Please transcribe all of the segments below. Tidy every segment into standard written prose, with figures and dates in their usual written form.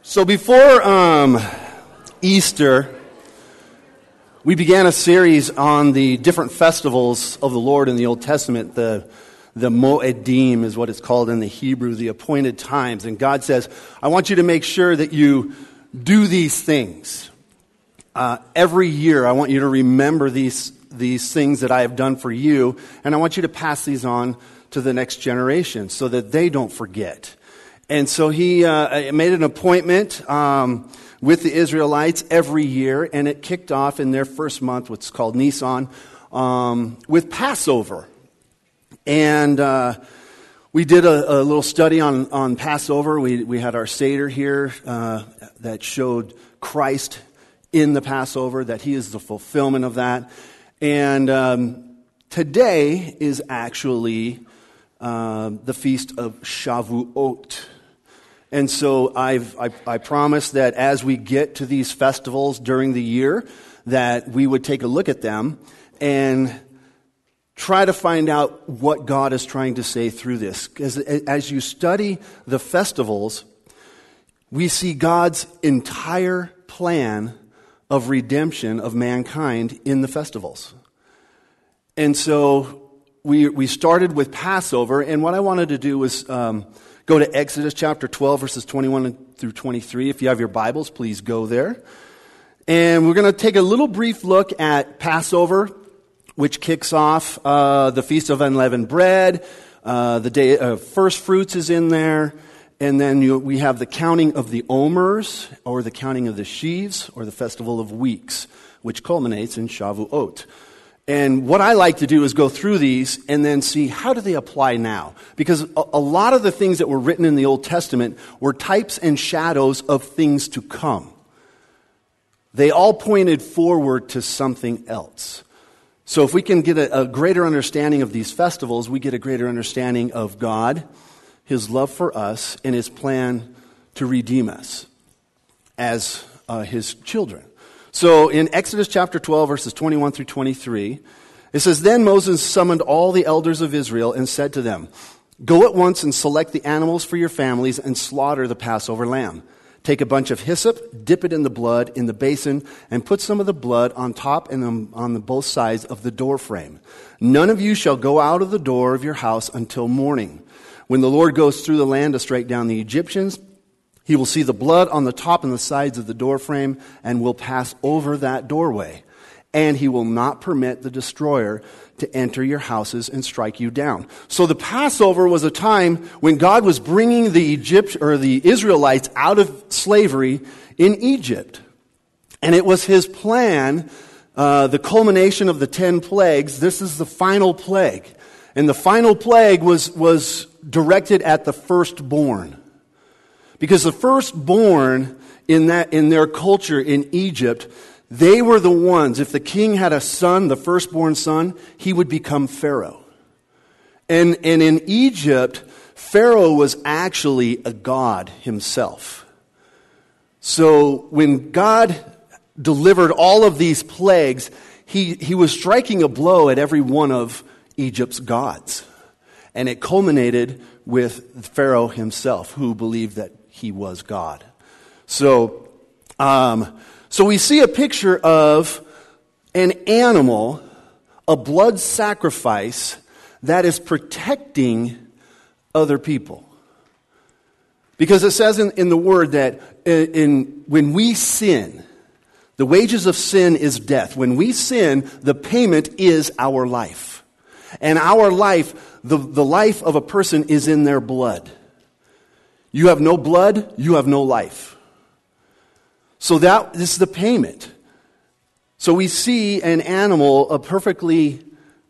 So before Easter, we began a series on the different festivals of the Lord in the Old Testament. The Moedim is what it's called in the Hebrew, the appointed times. And God says, I want you to make sure that you do these things. Every year, I want you to remember these things that I have done for you, and I want you to pass these on to the next generation so that they don't forget. And so he made an appointment with the Israelites every year, and it kicked off in their first month, what's called Nisan, with Passover. And we did a little study on Passover. We had our Seder here that showed Christ in the Passover, that he is the fulfillment of that. And today is actually the feast of Shavuot. And so I promised that as we get to these festivals during the year, that we would take a look at them and try to find out what God is trying to say through this. Because as you study the festivals, we see God's entire plan of redemption of mankind in the festivals. And so we started with Passover, and what I wanted to do was go to Exodus chapter 12, verses 21 through 23. If you have your Bibles, please go there. And we're going to take a little brief look at Passover, which kicks off the Feast of Unleavened Bread. The day of first fruits is in there. And then we have the counting of the Omers, or the counting of the sheaves, or the Festival of Weeks, which culminates in Shavuot. And what I like to do is go through these and then see how do they apply now. Because a lot of the things that were written in the Old Testament were types and shadows of things to come. They all pointed forward to something else. So if we can get a greater understanding of these festivals, we get a greater understanding of God, His love for us, and His plan to redeem us as His children. So in Exodus chapter 12, verses 21 through 23, it says, Then Moses summoned all the elders of Israel and said to them, Go at once and select the animals for your families and slaughter the Passover lamb. Take a bunch of hyssop, dip it in the blood in the basin, and put some of the blood on top and on both sides of the doorframe. None of you shall go out of the door of your house until morning. When the Lord goes through the land to strike down the Egyptians, He will see the blood on the top and the sides of the doorframe and will pass over that doorway. And He will not permit the destroyer to enter your houses and strike you down. So the Passover was a time when God was bringing the Israelites out of slavery in Egypt. And it was His plan, the culmination of the 10 plagues. This is the final plague. And the final plague was directed at the firstborn. Because the firstborn in their culture in Egypt, they were the ones, if the king had a son, the firstborn son, he would become Pharaoh. And in Egypt, Pharaoh was actually a god himself. So when God delivered all of these plagues, he was striking a blow at every one of Egypt's gods. And it culminated with Pharaoh himself, who believed that he was God. So we see a picture of an animal, a blood sacrifice that is protecting other people. Because it says in the Word that when we sin, the wages of sin is death. When we sin, the payment is our life. And our life, the life of a person is in their blood. You have no blood, you have no life. So this is the payment. So we see an animal, a perfectly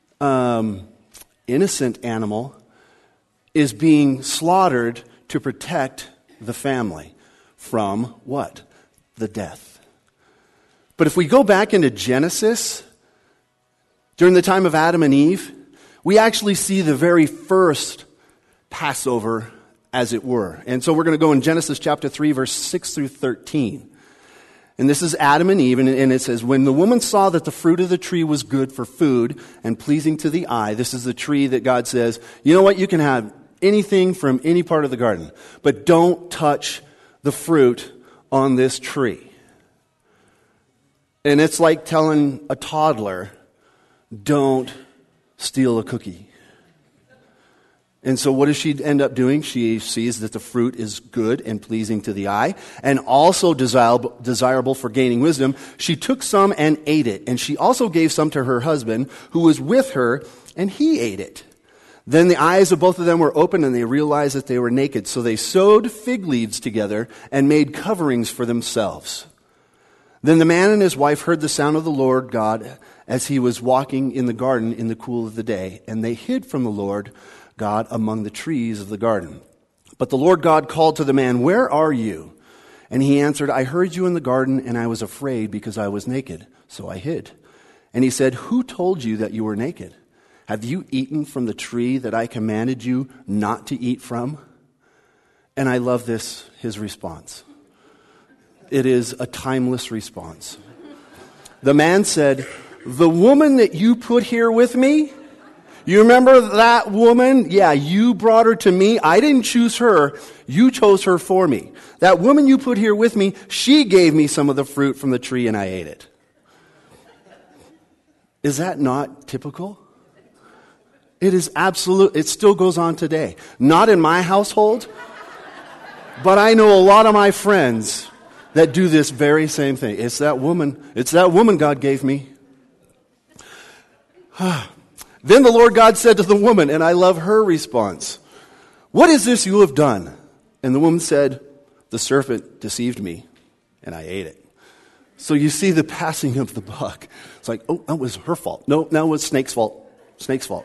innocent animal, is being slaughtered to protect the family from what? The death. But if we go back into Genesis, during the time of Adam and Eve, we actually see the very first Passover, as it were. And so we're going to go in Genesis chapter 3, verse 6 through 13. And this is Adam and Eve, and it says, When the woman saw that the fruit of the tree was good for food and pleasing to the eye, this is the tree that God says, you know what, you can have anything from any part of the garden, but don't touch the fruit on this tree. And it's like telling a toddler, don't steal a cookie. And so what does she end up doing? She sees that the fruit is good and pleasing to the eye and also desirable for gaining wisdom. She took some and ate it. And she also gave some to her husband who was with her, and he ate it. Then the eyes of both of them were opened and they realized that they were naked. So they sewed fig leaves together and made coverings for themselves. Then the man and his wife heard the sound of the Lord God as he was walking in the garden in the cool of the day. And they hid from the Lord God among the trees of the garden. But the Lord God called to the man, "Where are you?" And he answered, "I heard you in the garden, and I was afraid because I was naked, so I hid." And he said, "Who told you that you were naked? Have you eaten from the tree that I commanded you not to eat from?" And I love his response. It is a timeless response. The man said, "The woman that you put here with me, you remember that woman? Yeah, you brought her to me. I didn't choose her. You chose her for me. That woman you put here with me, she gave me some of the fruit from the tree and I ate it." Is that not typical? It is absolute. It still goes on today. Not in my household, but I know a lot of my friends that do this very same thing. It's that woman God gave me. Then the Lord God said to the woman, and I love her response, "What is this you have done?" And the woman said, "The serpent deceived me, and I ate it." So you see the passing of the buck. It's like, oh, that was her fault. No, that was Snake's fault. Snake's fault.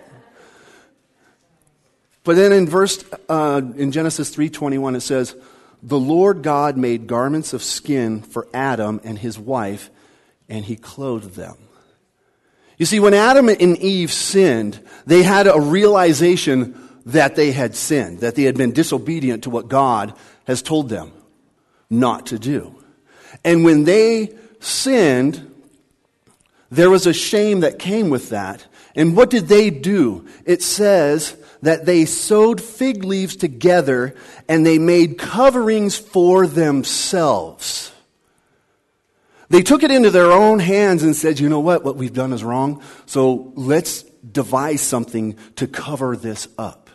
But then in Genesis 3:21, it says, "The Lord God made garments of skin for Adam and his wife, and he clothed them." You see, when Adam and Eve sinned, they had a realization that they had sinned, that they had been disobedient to what God has told them not to do. And when they sinned, there was a shame that came with that. And what did they do? It says that they sewed fig leaves together and they made coverings for themselves. They took it into their own hands and said, "You know what we've done is wrong, so let's devise something to cover this up."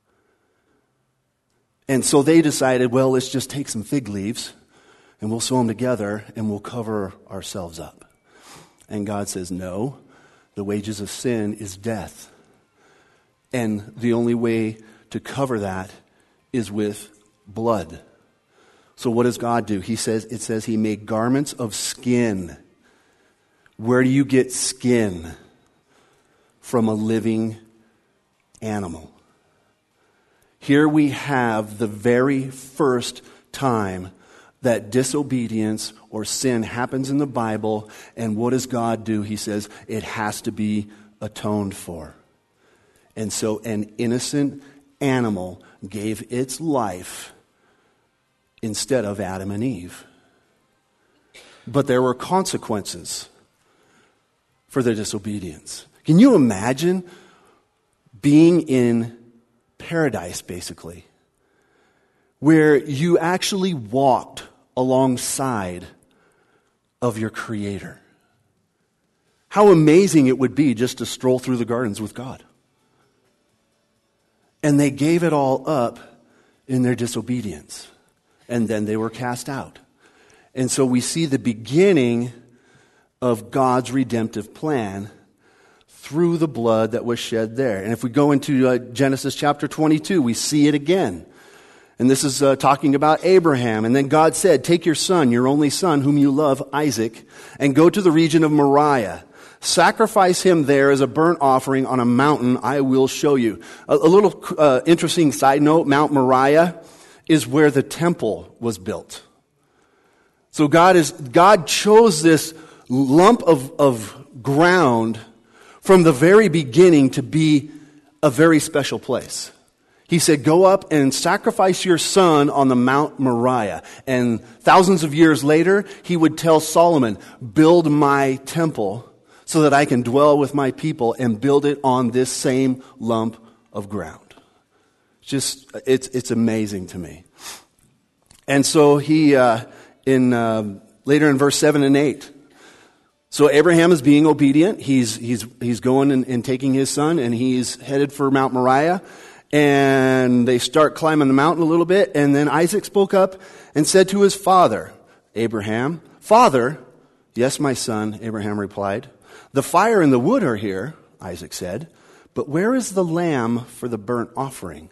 And so they decided, well, let's just take some fig leaves and we'll sew them together and we'll cover ourselves up. And God says, no, the wages of sin is death. And the only way to cover that is with blood. So what does God do? It says he made garments of skin. Where do you get skin? From a living animal. Here we have the very first time that disobedience or sin happens in the Bible. And what does God do? He says it has to be atoned for. And so an innocent animal gave its life instead of Adam and Eve. But there were consequences for their disobedience. Can you imagine being in paradise, basically, where you actually walked alongside of your Creator? How amazing it would be just to stroll through the gardens with God. And they gave it all up in their disobedience. And then they were cast out. And so we see the beginning of God's redemptive plan through the blood that was shed there. And if we go into Genesis chapter 22, we see it again. And this is talking about Abraham. And then God said, "Take your son, your only son, whom you love, Isaac, and go to the region of Moriah. Sacrifice him there as a burnt offering on a mountain I will show you." A little interesting side note, Mount Moriah is where the temple was built. So God chose this lump of ground from the very beginning to be a very special place. He said, "Go up and sacrifice your son on the Mount Moriah." And thousands of years later, he would tell Solomon, "Build my temple so that I can dwell with my people and build it on this same lump of ground." It's amazing to me. And so he later in verse 7 and 8. So Abraham is being obedient. He's going and taking his son, and he's headed for Mount Moriah. And they start climbing the mountain a little bit, and then Isaac spoke up and said to his father, Abraham, "Father." "Yes, my son," Abraham replied. "The fire and the wood are here," Isaac said, "but where is the lamb for the burnt offering?"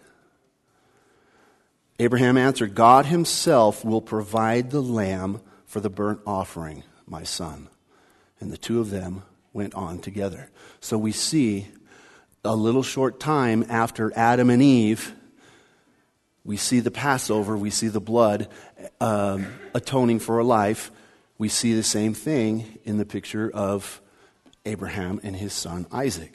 Abraham answered, "God himself will provide the lamb for the burnt offering, my son." And the two of them went on together. So we see a little short time after Adam and Eve, we see the Passover, we see the blood atoning for a life. We see the same thing in the picture of Abraham and his son Isaac.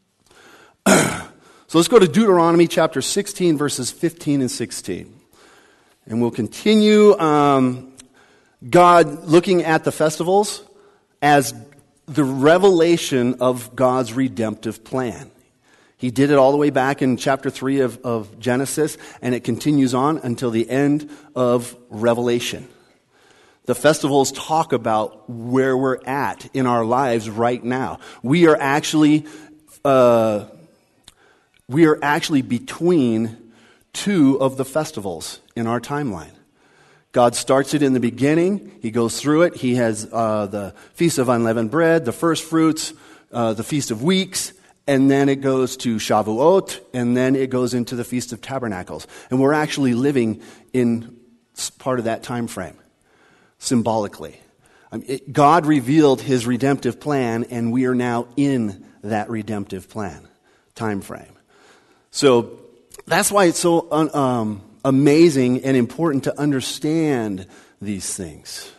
So let's go to Deuteronomy chapter 16, verses 15 and 16. And we'll continue God looking at the festivals as the revelation of God's redemptive plan. He did it all the way back in chapter 3 of Genesis, and it continues on until the end of Revelation. The festivals talk about where we're at in our lives right now. We are actually between two of the festivals in our timeline. God starts it in the beginning. He goes through it. He has the Feast of Unleavened Bread, the first fruits, the Feast of Weeks, and then it goes to Shavuot, and then it goes into the Feast of Tabernacles. And we're actually living in part of that time frame, symbolically. God revealed his redemptive plan, and we are now in that redemptive plan time frame. So that's why it's so amazing and important to understand these things.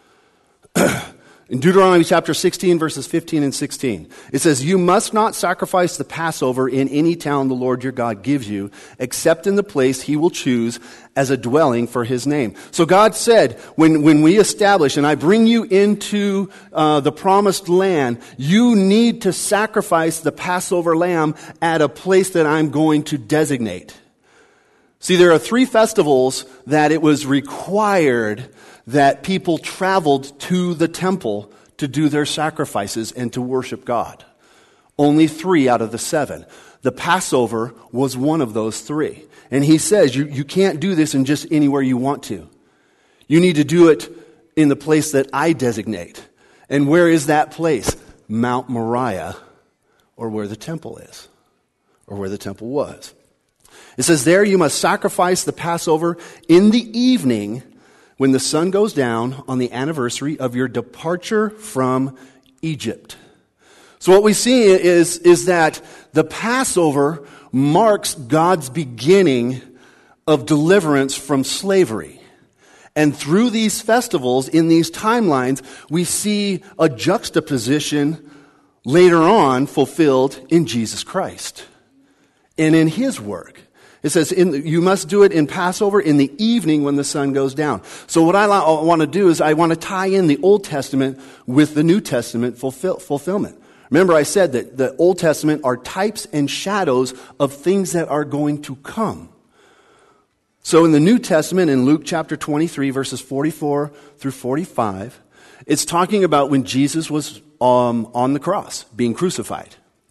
In Deuteronomy chapter 16, verses 15 and 16, it says, "You must not sacrifice the Passover in any town the Lord your God gives you, except in the place he will choose as a dwelling for his name." So God said, when we establish, and I bring you into the promised land, you need to sacrifice the Passover lamb at a place that I'm going to designate. See, there are 3 festivals that it was required that people traveled to the temple to do their sacrifices and to worship God. Only 3 out of the 7. The Passover was one of those 3. And he says, you can't do this in just anywhere you want to. You need to do it in the place that I designate. And where is that place? Mount Moriah, or where the temple is, or where the temple was. It says, "There you must sacrifice the Passover in the evening when the sun goes down on the anniversary of your departure from Egypt." So what we see is that the Passover marks God's beginning of deliverance from slavery. And through these festivals, in these timelines, we see a juxtaposition later on fulfilled in Jesus Christ and in his work. It says, you must do it in Passover in the evening when the sun goes down. So what I want to do is I want to tie in the Old Testament with the New Testament fulfillment. Remember I said that the Old Testament are types and shadows of things that are going to come. So in the New Testament, in Luke chapter 23, verses 44 through 45, it's talking about when Jesus was on the cross, being crucified.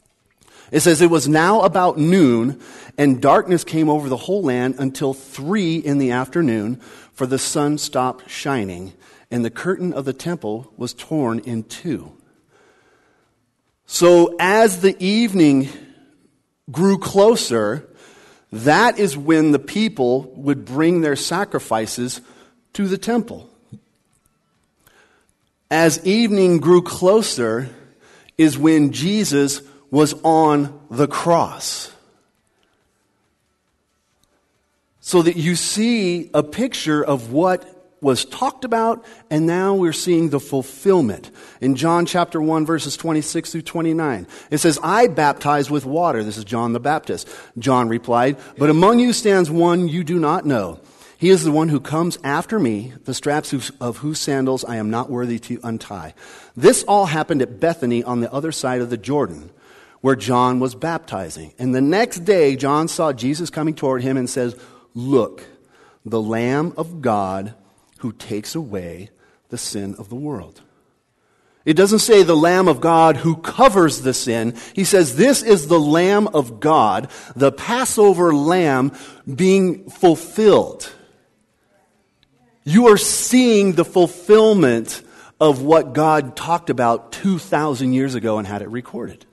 It says, "It was now about noon, and darkness came over the whole land until 3 p.m, for the sun stopped shining, and the curtain of the temple was torn in 2. So as the evening grew closer, that is when the people would bring their sacrifices to the temple. As evening grew closer is when Jesus was on the cross. So that you see a picture of what was talked about, and now we're seeing the fulfillment. In John chapter 1, verses 26 through 29, it says, "I baptize with water." This is John the Baptist. John replied, "But among you stands one you do not know. He is the one who comes after me, the straps of whose sandals I am not worthy to untie." This all happened at Bethany on the other side of the Jordan, where John was baptizing. And the next day, John saw Jesus coming toward him and says, "Look, the Lamb of God who takes away the sin of the world. It doesn't say the Lamb of God who covers the sin. He says this is the Lamb of God, the Passover lamb being fulfilled. You are seeing the fulfillment of what God talked about 2,000 years ago and had it recorded.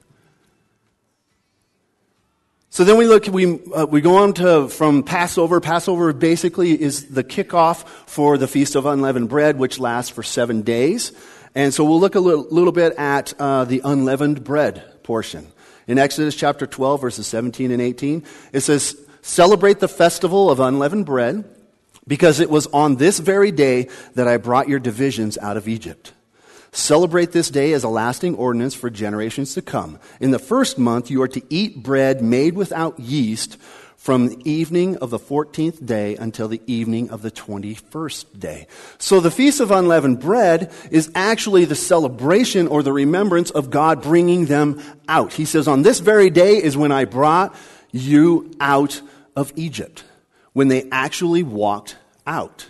So then we go on from Passover. Passover basically is the kickoff for the Feast of Unleavened Bread, which lasts for 7 days. And so we'll look a little bit at the unleavened bread portion. In Exodus chapter 12, verses 17 and 18, it says, "Celebrate the festival of unleavened bread, because it was on this very day that I brought your divisions out of Egypt. Celebrate this day as a lasting ordinance for generations to come. In the first month you are to eat bread made without yeast from the evening of the 14th day until the evening of the 21st day." So the Feast of Unleavened Bread is actually the celebration or the remembrance of God bringing them out. He says, on this very day is when I brought you out of Egypt, when they actually walked out.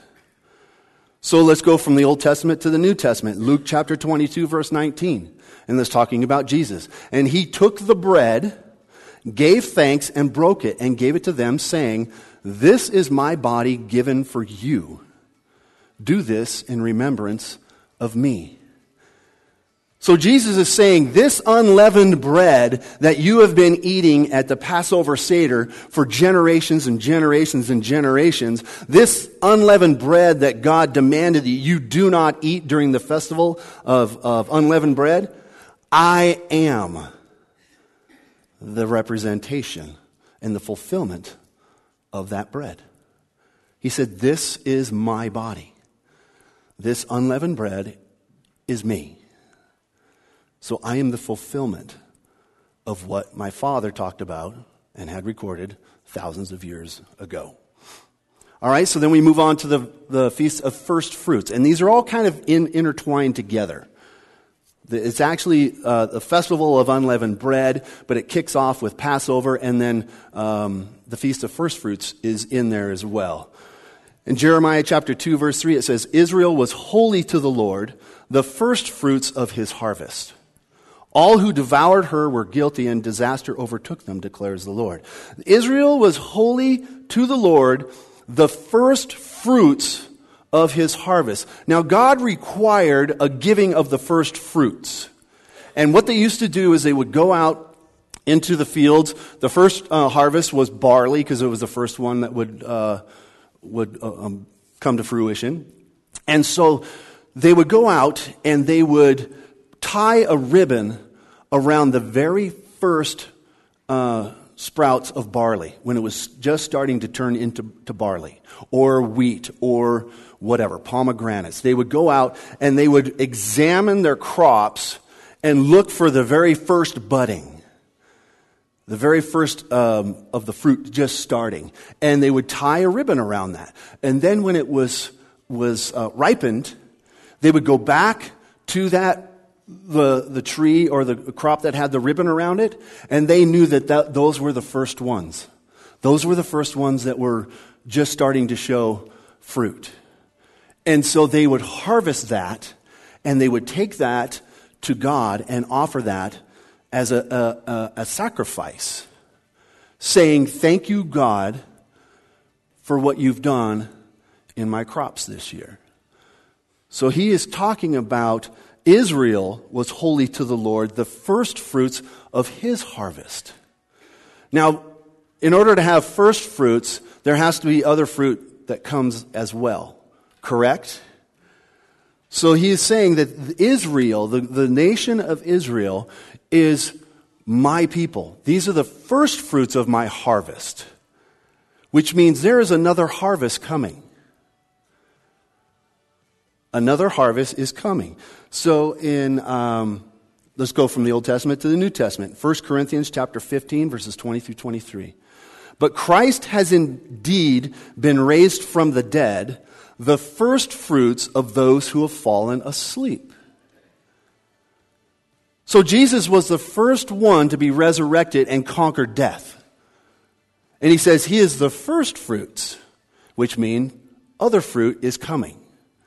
So let's go from the Old Testament to the New Testament. Luke chapter 22, verse 19. And that's talking about Jesus. "And he took the bread, gave thanks, and broke it, and gave it to them, saying, 'This is my body given for you. Do this in remembrance of me.'" So Jesus is saying, this unleavened bread that you have been eating at the Passover Seder for generations and generations and generations, this unleavened bread that God demanded that you do not eat during the festival of unleavened bread, I am the representation and the fulfillment of that bread. He said, this is my body. This unleavened bread is me. So I am the fulfillment of what my Father talked about and had recorded thousands of years ago. All right, so then we move on to the Feast of First Fruits. And these are all kind of intertwined together. It's actually the Festival of Unleavened Bread, but it kicks off with Passover, and then the Feast of First Fruits is in there as well. In Jeremiah chapter 2, verse 3, it says, "Israel was holy to the Lord, the first fruits of his harvest. All who devoured her were guilty, and disaster overtook them, declares the Lord." Israel was holy to the Lord, the first fruits of his harvest. Now, God required a giving of the first fruits. And what they used to do is they would go out into the fields. The first harvest was barley, because it was the first one that would come to fruition. And so they would go out and they would tie a ribbon around the very first sprouts of barley when it was just starting to turn into barley or wheat or whatever, pomegranates. They would go out and they would examine their crops and look for the very first budding, the very first of the fruit just starting. And they would tie a ribbon around that. And then when it was ripened, they would go back to the tree or the crop that had the ribbon around it, and they knew that those were the first ones. Those were the first ones that were just starting to show fruit. And so they would harvest that, and they would take that to God and offer that as a sacrifice, saying, "Thank you, God, for what you've done in my crops this year." So he is talking about Israel was holy to the Lord, the first fruits of his harvest. Now, in order to have first fruits, there has to be other fruit that comes as well. Correct? So he is saying that Israel, the nation of Israel, is my people. These are the first fruits of my harvest, which means there is another harvest coming. Another harvest is coming. So let's go from the Old Testament to the New Testament. 1 Corinthians chapter 15, verses 20 through 23. "But Christ has indeed been raised from the dead, the first fruits of those who have fallen asleep." So Jesus was the first one to be resurrected and conquer death. And he says he is the first fruits, which mean other fruit is coming.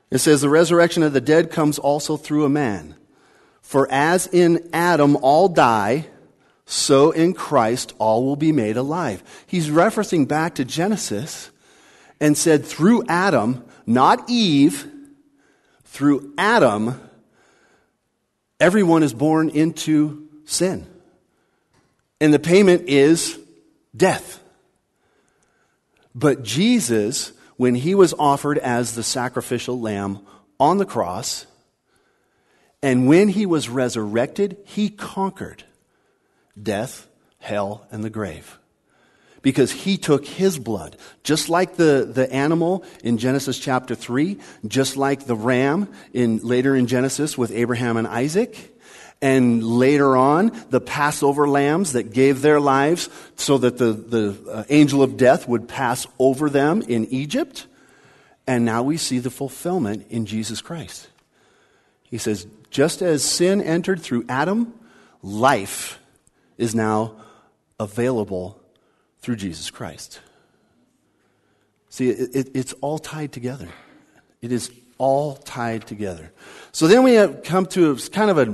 It says, the resurrection of the dead comes also through a man. For as in Adam all die, so in Christ all will be made alive. He's referencing back to Genesis and said through Adam, not Eve, through Adam, everyone is born into sin. And the payment is death. But Jesus, when he was offered as the sacrificial lamb on the cross, and when he was resurrected, he conquered death, hell, and the grave. Because he took his blood, just like the animal in Genesis chapter 3, just like the ram later in Genesis with Abraham and Isaac, and later on, the Passover lambs that gave their lives so that the angel of death would pass over them in Egypt. And now we see the fulfillment in Jesus Christ. He says, just as sin entered through Adam, life is now available through Jesus Christ. See, it's all tied together. It is all tied together. So then we have come to kind of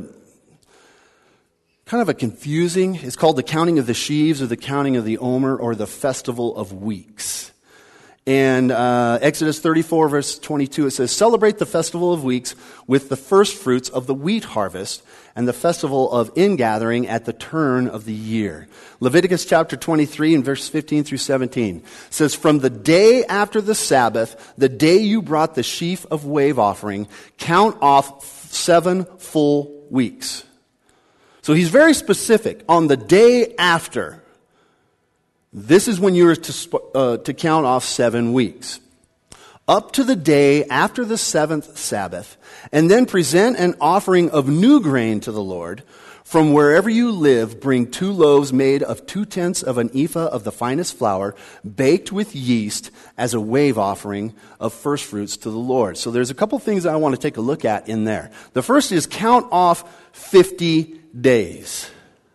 a confusing, it's called the counting of the sheaves or the counting of the Omer or the festival of weeks. And Exodus 34 verse 22, it says, celebrate the festival of weeks with the first fruits of the wheat harvest and the festival of ingathering at the turn of the year. Leviticus chapter 23 and verse 15 through 17 says, from the day after the Sabbath, the day you brought the sheaf of wave offering, count off 7 full weeks. So he's very specific. On the day after, this is when you're to count off 7 weeks. Up to the day after the 7th Sabbath, and then present an offering of new grain to the Lord. From wherever you live, bring 2 loaves made of 2/10 of an ephah of the finest flour, baked with yeast as a wave offering of first fruits to the Lord. So there's a couple things I want to take a look at in there. The first is count off 50 days.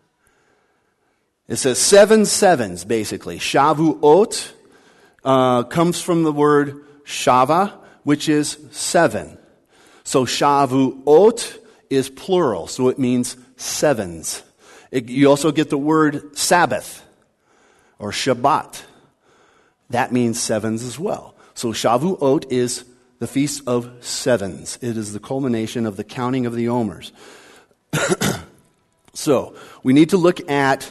It says 7 sevens, basically. Shavuot comes from the word shava, which is 7. So Shavuot is plural, so it means sevens. You also get the word Sabbath or Shabbat. That means sevens as well. So Shavuot is the Feast of Sevens. It is the culmination of the counting of the Omers. So we need to look at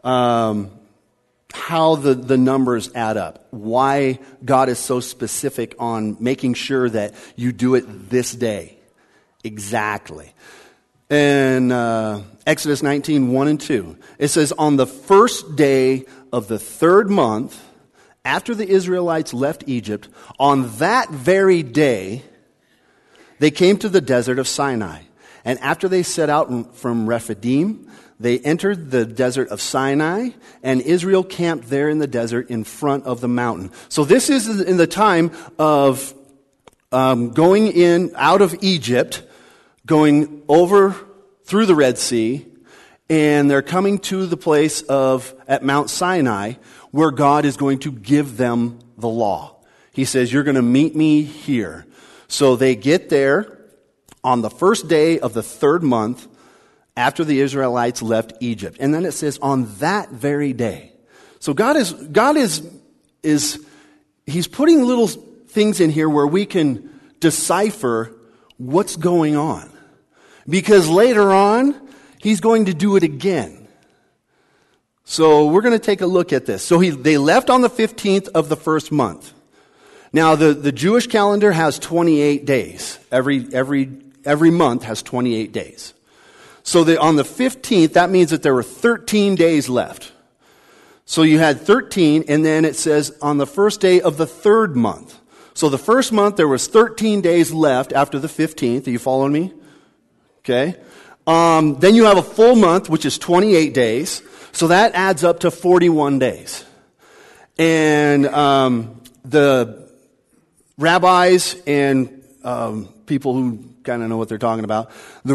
how the numbers add up. Why God is so specific on making sure that you do it this day. Exactly. In Exodus 19, 1 and 2, it says, on the first day of the 3rd month, after the Israelites left Egypt, on that very day, they came to the desert of Sinai. And after they set out from Rephidim, they entered the desert of Sinai, and Israel camped there in the desert in front of the mountain. So this is in the time of going in out of Egypt, going over through the Red Sea, and they're coming to the place at Mount Sinai where God is going to give them the law. He says, you're going to meet me here. So they get there on the first day of the 3rd month after the Israelites left Egypt. And then it says on that very day. So God is he's putting little things in here where we can decipher what's going on. Because later on, he's going to do it again. So we're going to take a look at this. So they left on the 15th of the 1st month. Now the Jewish calendar has 28 days. Every month has 28 days. So on the 15th, that means that there were 13 days left. So you had 13, and then it says on the first day of the 3rd month. So the first month, there was 13 days left after the 15th. Are you following me? Okay. Then you have a full month, which is 28 days. So that adds up to 41 days. And the rabbis and people who kind of know what they're talking about,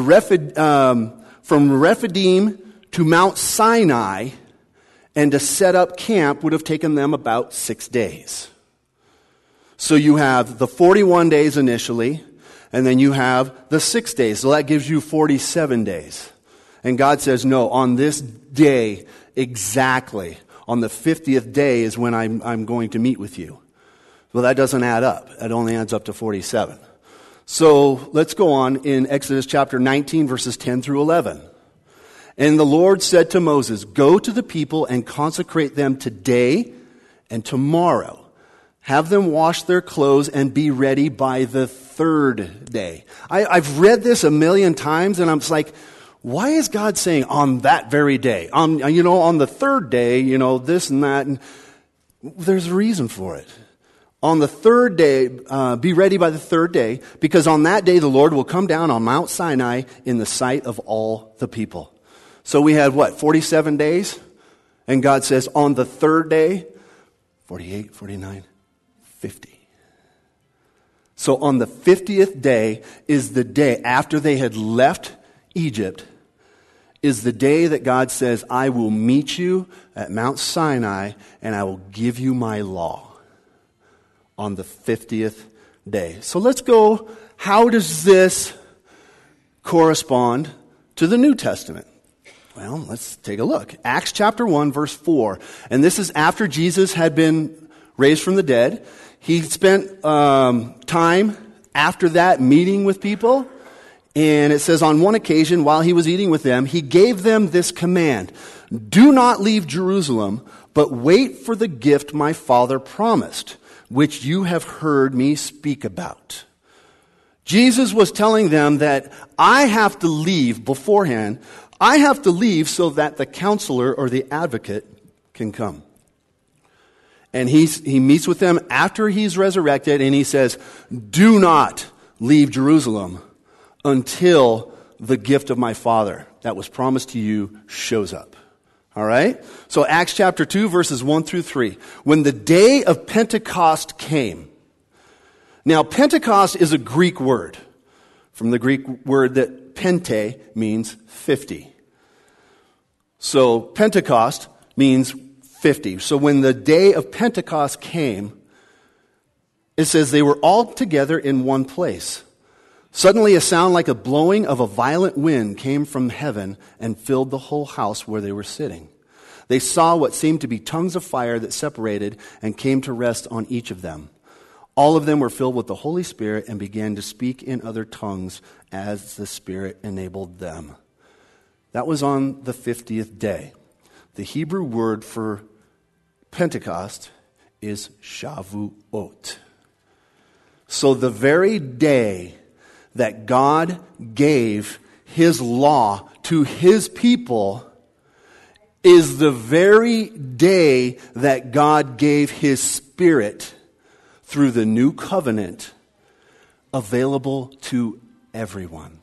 from Rephidim to Mount Sinai and to set up camp would have taken them about 6 days. So you have the 41 days initially, And then you have the 6 days. So that gives you 47 days. And God says, no, on this day exactly, on the 50th day is when I'm going to meet with you. Well, that doesn't add up. It only adds up to 47. So let's go on in Exodus chapter 19, verses 10 through 11. And the Lord said to Moses, go to the people and consecrate them today and tomorrow. Have them wash their clothes and be ready by the third day. I've read this a million times and I'm just like, why is God saying on that very day? On the third day, this and that. And there's a reason for it. On the third day, be ready by the third day, because on that day the Lord will come down on Mount Sinai in the sight of all the people. So we had 47 days? And God says on the third day, 48, 49, 50. So on the 50th day is the day after they had left Egypt, is the day that God says, I will meet you at Mount Sinai and I will give you my law. On the 50th day. So let's go, how does this correspond to the New Testament? Well, let's take a look. Acts chapter 1, verse 4. And this is after Jesus had been raised from the dead. He spent time after that meeting with people. And it says, on one occasion, while he was eating with them, he gave them this command. Do not leave Jerusalem, but wait for the gift my Father promised, which you have heard me speak about. Jesus was telling them that I have to leave beforehand. I have to leave so that the counselor or the advocate can come. And he meets with them after he's resurrected and he says, do not leave Jerusalem until the gift of my Father that was promised to you shows up. All right? So Acts chapter 2, verses 1 through 3. When the day of Pentecost came. Now, Pentecost is a Greek word. From the Greek word that pente means 50. So Pentecost means 50. So when the day of Pentecost came, it says they were all together in one place. Suddenly a sound like a blowing of a violent wind came from heaven and filled the whole house where they were sitting. They saw what seemed to be tongues of fire that separated and came to rest on each of them. All of them were filled with the Holy Spirit and began to speak in other tongues as the Spirit enabled them. That was on the 50th day. The Hebrew word for Pentecost is Shavuot. So the very day that God gave His law to His people is the very day that God gave His Spirit through the new covenant available to everyone.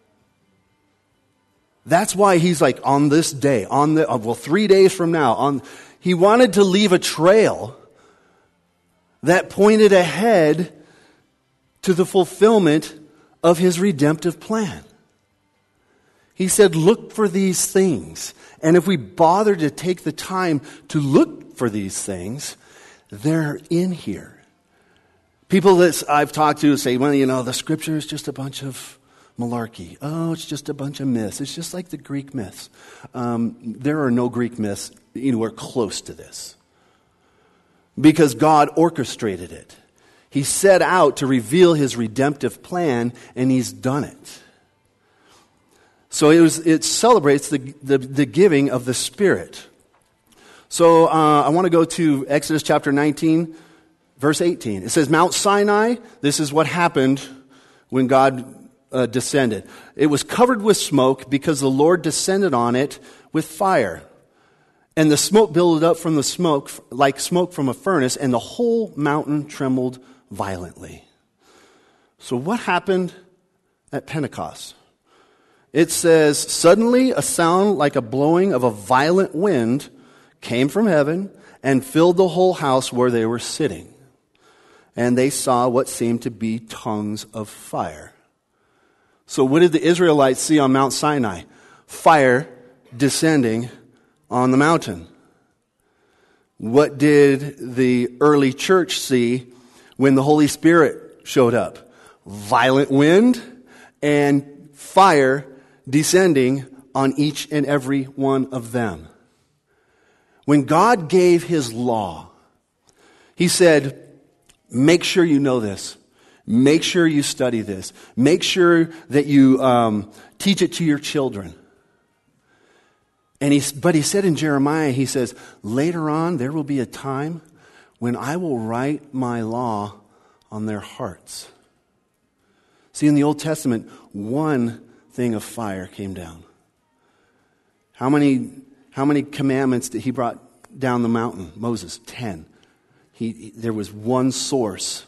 That's why He's like, on this day, 3 days from now, He wanted to leave a trail that pointed ahead to the fulfillment of His redemptive plan. He said, look for these things. And if we bother to take the time to look for these things, they're in here. People that I've talked to say, well, the Scripture is just a bunch of malarkey. Oh, it's just a bunch of myths. It's just like the Greek myths. There are no Greek myths anywhere close to this. Because God orchestrated it. He set out to reveal His redemptive plan, and He's done it. So it celebrates the giving of the Spirit. So I want to go to Exodus chapter 19, verse 18. It says, Mount Sinai, this is what happened when God descended. It was covered with smoke because the Lord descended on it with fire. And the smoke billowed up from the smoke like smoke from a furnace, and the whole mountain trembled violently. So what happened at Pentecost? It says, suddenly a sound like a blowing of a violent wind came from heaven and filled the whole house where they were sitting. And they saw what seemed to be tongues of fire. So what did the Israelites see on Mount Sinai? Fire descending on the mountain. What did the early church see when the Holy Spirit showed up? violent wind, and fire descending on each and every one of them. When God gave his law, he said, make sure you know this. Make sure you study this. Make sure that you teach it to your children. But he said in Jeremiah, he says, later on there will be a time when I will write my law on their hearts. See, in the Old Testament, one thing of fire came down. How many commandments did he brought down the mountain? Moses, 10. There was one source.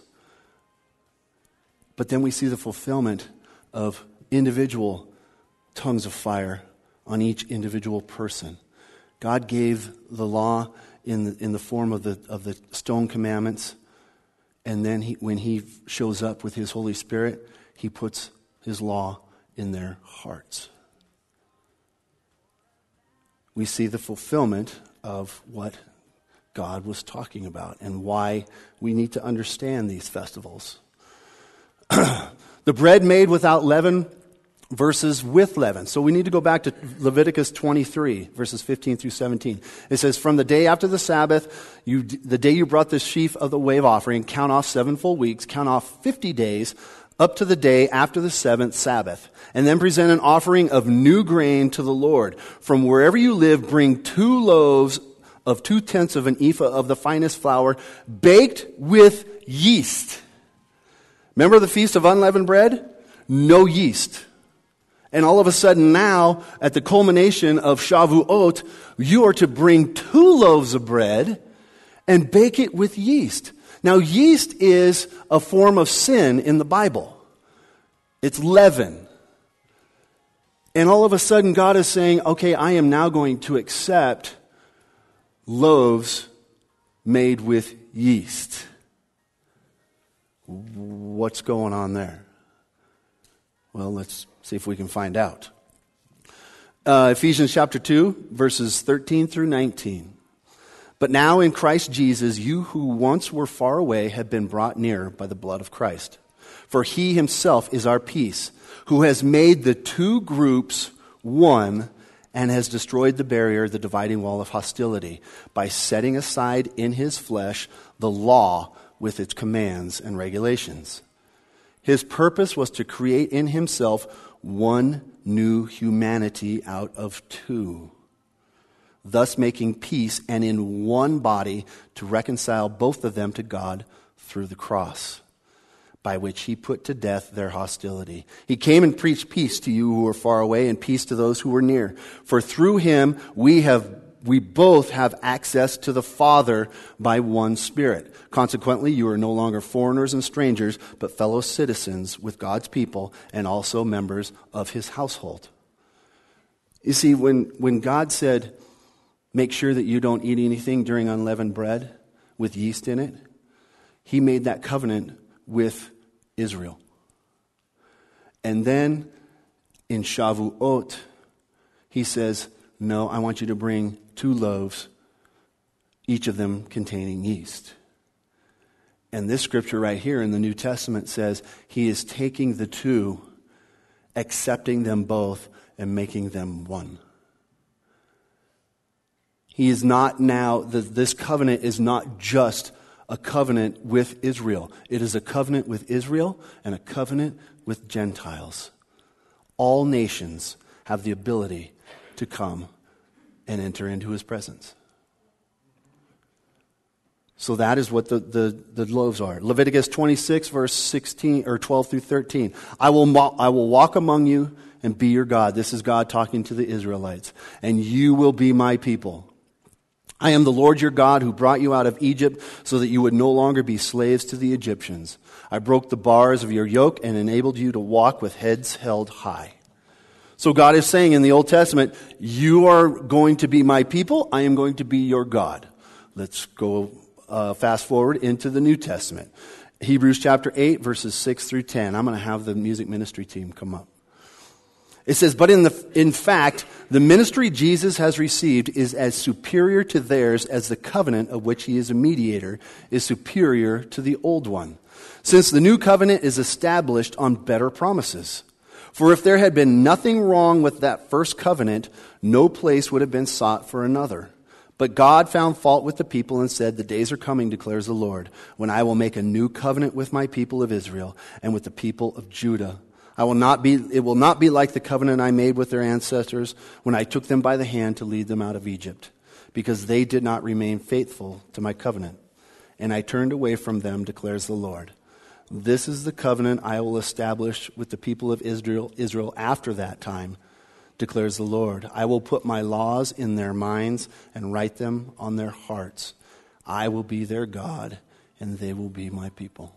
But then we see the fulfillment of individual tongues of fire on each individual person. God gave the law in the form of the stone commandments, and then when he shows up with his Holy Spirit, he puts his law in their hearts. We see the fulfillment of what God was talking about and why we need to understand these festivals. The bread made without leaven versus with leaven. So we need to go back to Leviticus 23, verses 15 through 17. It says, from the day after the Sabbath, the day you brought the sheaf of the wave offering, count off 7 full weeks, count off 50 days, up to the day after the 7th Sabbath. And then present an offering of new grain to the Lord. From wherever you live, bring 2 loaves of 2/10 of an ephah of the finest flour, baked with yeast. Remember the Feast of Unleavened Bread? No yeast. And all of a sudden now, at the culmination of Shavuot, you are to bring 2 loaves of bread and bake it with yeast. Now, yeast is a form of sin in the Bible. It's leaven. And all of a sudden, God is saying, okay, I am now going to accept loaves made with yeast. What's going on there? Well, let's see if we can find out. Ephesians chapter 2, verses 13 through 19. But now in Christ Jesus, you who once were far away have been brought near by the blood of Christ. For he himself is our peace, who has made the 2 groups one and has destroyed the barrier, the dividing wall of hostility, by setting aside in his flesh the law with its commands and regulations. His purpose was to create in himself one new humanity out of 2, thus making peace, and in one body to reconcile both of them to God through the cross, by which he put to death their hostility. He came and preached peace to you who were far away and peace to those who were near. For through him we both have access to the Father by one Spirit. Consequently, you are no longer foreigners and strangers, but fellow citizens with God's people and also members of his household. You see, when God said, make sure that you don't eat anything during unleavened bread with yeast in it, he made that covenant with Israel. And then in Shavuot, he says, no, I want you to bring 2 loaves, each of them containing yeast. And this scripture right here in the New Testament says he is taking the 2, accepting them both, and making them one. He is not now, this covenant is not just a covenant with Israel. It is a covenant with Israel and a covenant with Gentiles. All nations have the ability to come and enter into his presence. So that is what the loaves are. Leviticus 26, verse 16 or 12 through 13. I will walk among you and be your God. This is God talking to the Israelites. And you will be my people. I am the Lord your God who brought you out of Egypt so that you would no longer be slaves to the Egyptians. I broke the bars of your yoke and enabled you to walk with heads held high. So God is saying in the Old Testament, you are going to be my people. I am going to be your God. Let's go fast forward into the New Testament. Hebrews chapter 8, verses 6 through 10. I'm going to have the music ministry team come up. It says, but in fact, the ministry Jesus has received is as superior to theirs as the covenant of which he is a mediator is superior to the old one. since the new covenant is established on better promises. For if there had been nothing wrong with that first covenant, no place would have been sought for another. But God found fault with the people and said, "The days are coming, declares the Lord, when I will make a new covenant with my people of Israel and with the people of Judah. It will not be like the covenant I made with their ancestors when I took them by the hand to lead them out of Egypt, because they did not remain faithful to my covenant. And I turned away from them, declares the Lord. This is the covenant I will establish with the people of Israel after that time, declares the Lord. I will put my laws in their minds and write them on their hearts. I will be their God, and they will be my people."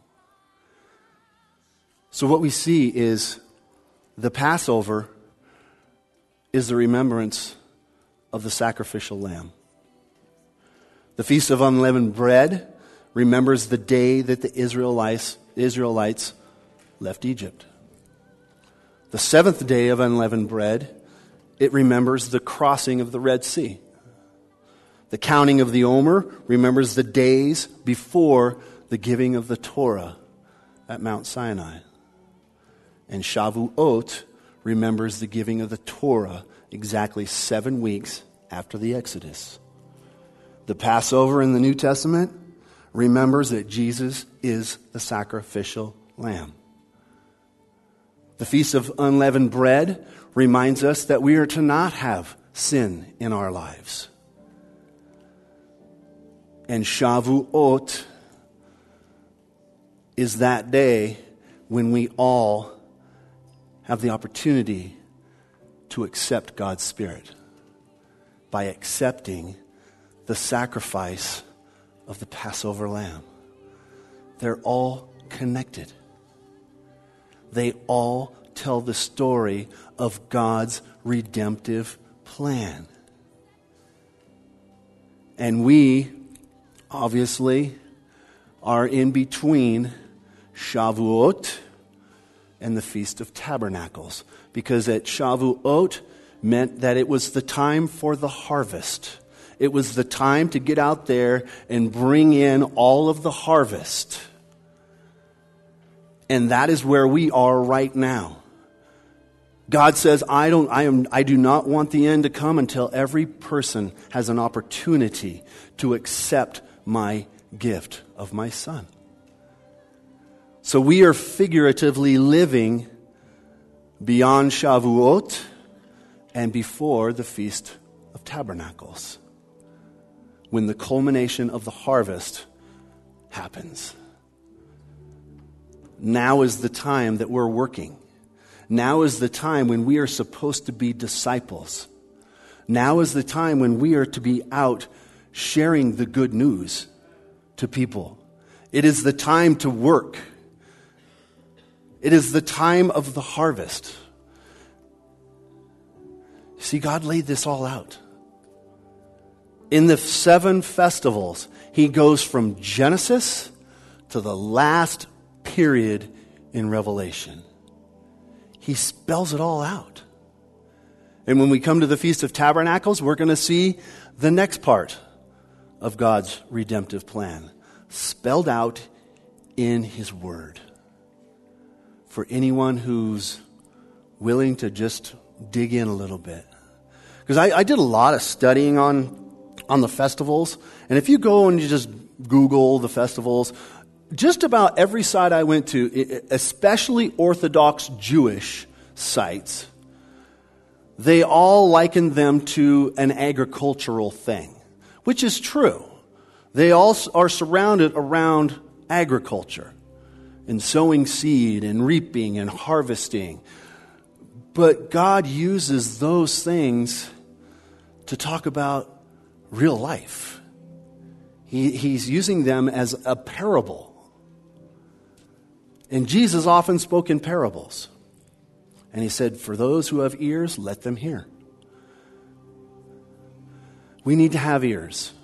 So what we see is the Passover is the remembrance of the sacrificial lamb. The Feast of Unleavened Bread remembers the day that the Israelites left Egypt. The seventh day of unleavened bread, it remembers the crossing of the Red Sea. The counting of the Omer remembers the days before the giving of the Torah at Mount Sinai. And Shavuot remembers the giving of the Torah exactly 7 weeks after the Exodus. The Passover in the New Testament remembers that Jesus is the sacrificial lamb. The Feast of Unleavened Bread reminds us that we are to not have sin in our lives. And Shavuot is that day when we all have the opportunity to accept God's Spirit by accepting the sacrifice of the Passover lamb. They're all connected. They all tell the story of God's redemptive plan. And we, obviously, are in between Shavuot and the Feast of Tabernacles, because at Shavuot meant that it was the time for the harvest. It was the time to get out there and bring in all of the harvest. And that is where we are right now. God says, I do not want the end to come until every person has an opportunity to accept my gift of my Son. So we are figuratively living beyond Shavuot and before the Feast of Tabernacles, when the culmination of the harvest happens. Now is the time that we're working. Now is the time when we are supposed to be disciples. Now is the time when we are to be out sharing the good news to people. It is the time to work. It is the time of the harvest. See, God laid this all out. In the 7 festivals, He goes from Genesis to the last period in Revelation. He spells it all out. And when we come to the Feast of Tabernacles, we're going to see the next part of God's redemptive plan, spelled out in His Word. For anyone who's willing to just dig in a little bit. Because I did a lot of studying on the festivals. And if you go and you just Google the festivals, just about every site I went to, especially Orthodox Jewish sites, they all likened them to an agricultural thing, which is true. They all are surrounded around agriculture and sowing seed and reaping and harvesting. But God uses those things to talk about real life. He's using them as a parable. And Jesus often spoke in parables. And He said, for those who have ears, let them hear. We need to have ears.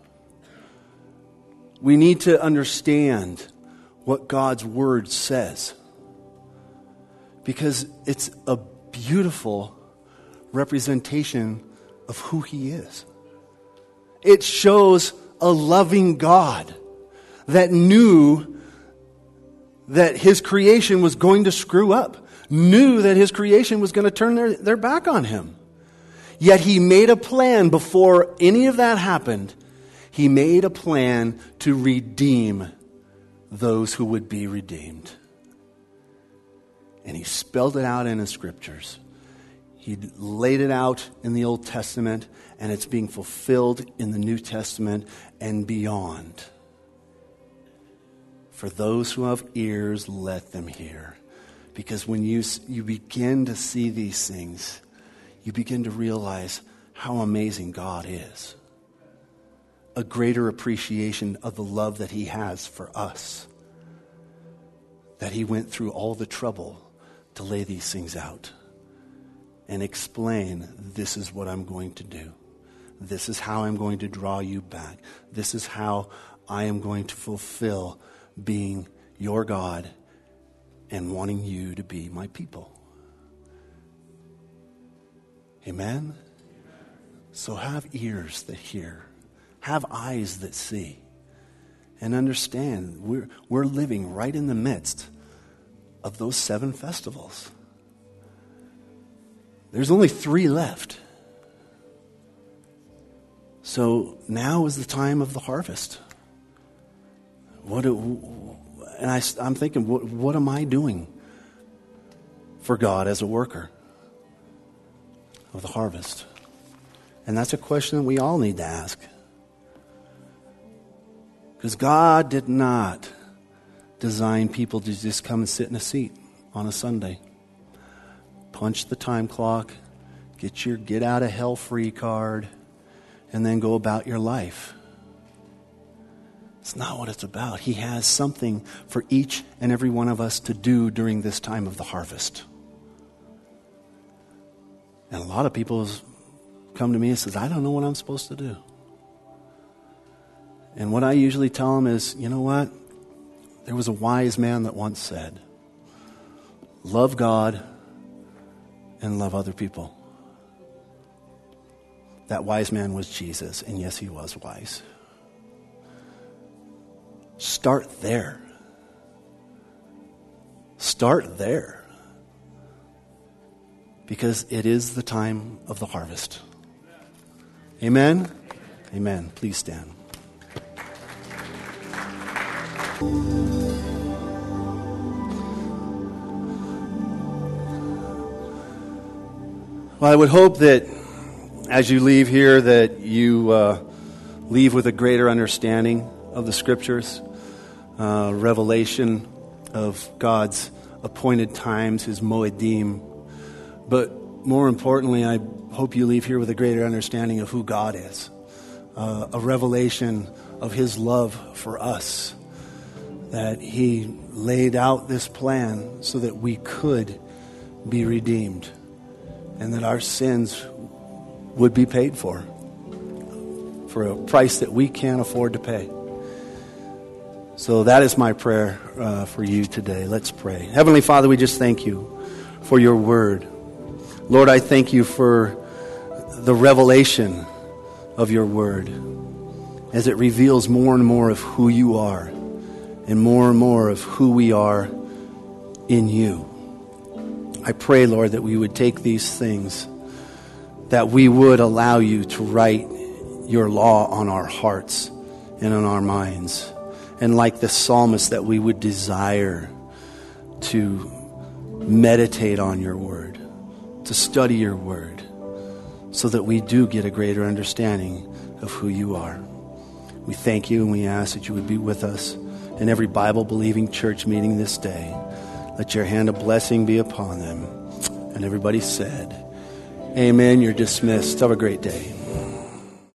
We need to understand what God's Word says. Because it's a beautiful representation of who He is. It shows a loving God that knew that his creation was going to screw up, knew that his creation was going to turn their back on him. Yet he made a plan before any of that happened. He made a plan to redeem those who would be redeemed. And he spelled it out in the scriptures. He laid it out in the Old Testament, and it's being fulfilled in the New Testament and beyond. For those who have ears, let them hear. Because when you begin to see these things, you begin to realize how amazing God is. A greater appreciation of the love that he has for us. That he went through all the trouble to lay these things out and explain, this is what I'm going to do. This is how I'm going to draw you back. This is how I am going to fulfill being your God and wanting you to be my people. Amen? So have ears that hear. Have eyes that see. And understand, we're living right in the midst of those 7 festivals. There's only 3 left. So now is the time of the harvest. I'm thinking, what am I doing for God as a worker of the harvest? And that's a question that we all need to ask. Because God did not design people to just come and sit in a seat on a Sunday. Punch the time clock, get your get out of hell free card, and then go about your life. It's not what it's about. He has something for each and every one of us to do during this time of the harvest. And a lot of people come to me and says, I don't know what I'm supposed to do. And what I usually tell them is, you know what? There was a wise man that once said, love God and love other people. That wise man was Jesus, and yes, he was wise. Start there. Start there. Because it is the time of the harvest. Amen? Amen. Please stand. Well, I would hope that as you leave here that you leave with a greater understanding of the Scriptures, revelation of God's appointed times, His Moedim. But more importantly, I hope you leave here with a greater understanding of who God is, a revelation of His love for us, that He laid out this plan so that we could be redeemed and that our sins would be paid for a price that we can't afford to pay. So that is my prayer for you today. Let's pray. Heavenly Father, we just thank you for your word. Lord, I thank you for the revelation of your word as it reveals more and more of who you are and more of who we are in you. I pray, Lord, that we would take these things, that we would allow you to write your law on our hearts and on our minds. And like the psalmist, that we would desire to meditate on your word, to study your word, so that we do get a greater understanding of who you are. We thank you and we ask that you would be with us in every Bible-believing church meeting this day. Let your hand of blessing be upon them. And everybody said, amen. You're dismissed. Have a great day.